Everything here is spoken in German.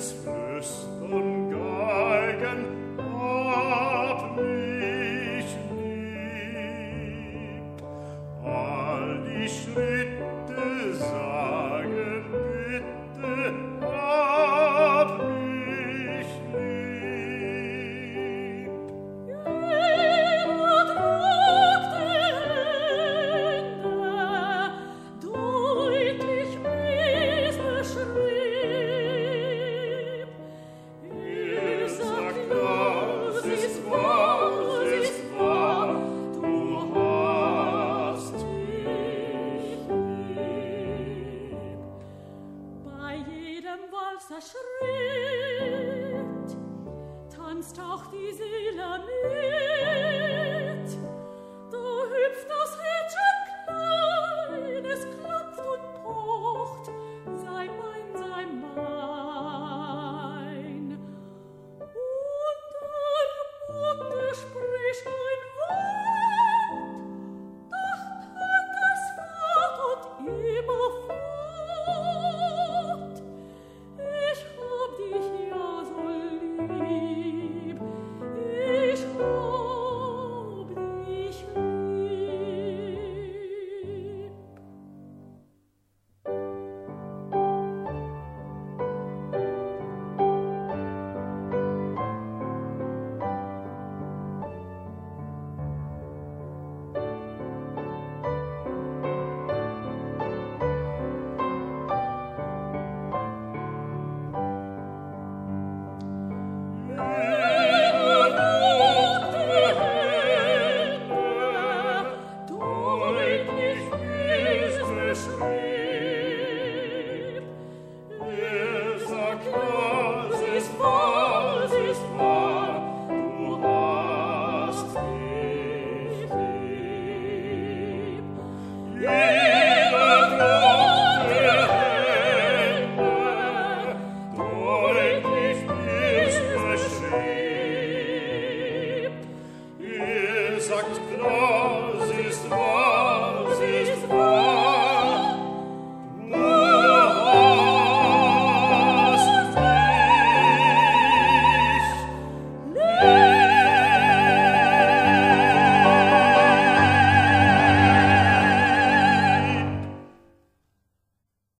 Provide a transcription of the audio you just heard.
Flüstern, Geigen, hab mich lieb. All die Schritte sagen bitte, hab mich lieb. Jeder trug die Hände, deutlich es beschrieb. Sag das ist wahr, du hast mich lieb. Bei jedem Walzerschritt tanzt auch die Seele mit. Da hüpft das Herzchen klein, es klopft und pocht, sei mein, sei mein. Und der Munde spricht ein Wort, doch hört es fort und immerfort. Ich hab dich ja so lieb, ich hab dich lieb. Deutlich ist beschrieben,